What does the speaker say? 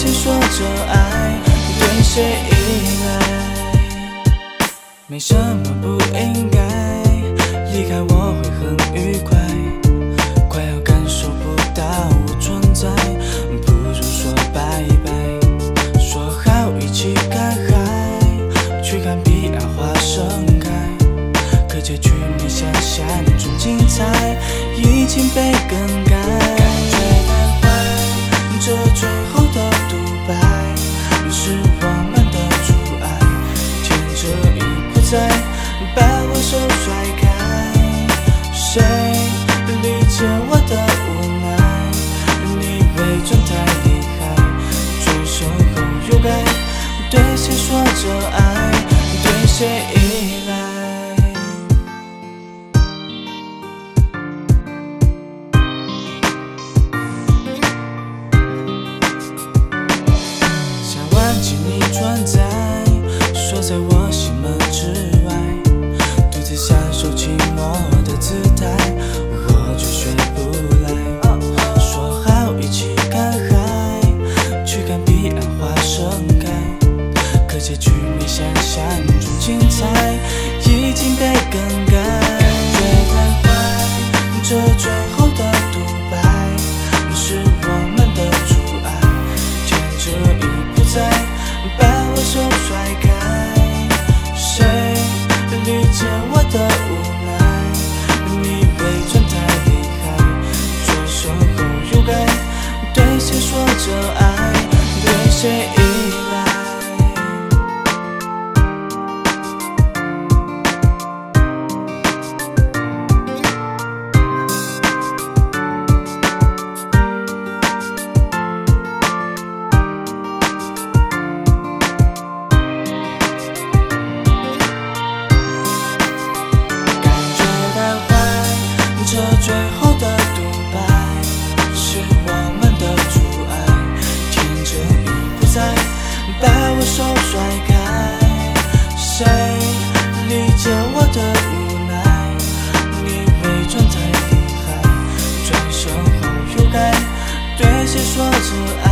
谁说着爱，对谁依赖。没什么不应该，离开我会很愉快，快要感受不到我存在，不如说拜拜。说好一起看海，去看彼岸花盛开，可结局没想象中精彩，已经被更改。感觉太坏，这最后的独白是我们的阻碍，牵着已不在，把我手甩开。谁理解我的无奈？你伪装太厉害，转身后又改，对谁说着爱，对谁依赖。你存在，锁在我心门之外，独自享受寂寞的姿态，我就学不来。说好一起看海，去看彼岸花盛开，可结局没想象中精彩，已经被更改。感觉太坏，这最后的独白是我们的阻碍，牵着已不在，把我手甩开。谁理解我的无奈？你伪装太厉害，转身后又改，对谁说着爱，对谁依赖。这最后的独白是我们的阻碍，牵着已不在，把我手甩开。谁理解我的无奈？你伪装太厉害，转身后又改，对谁说着爱。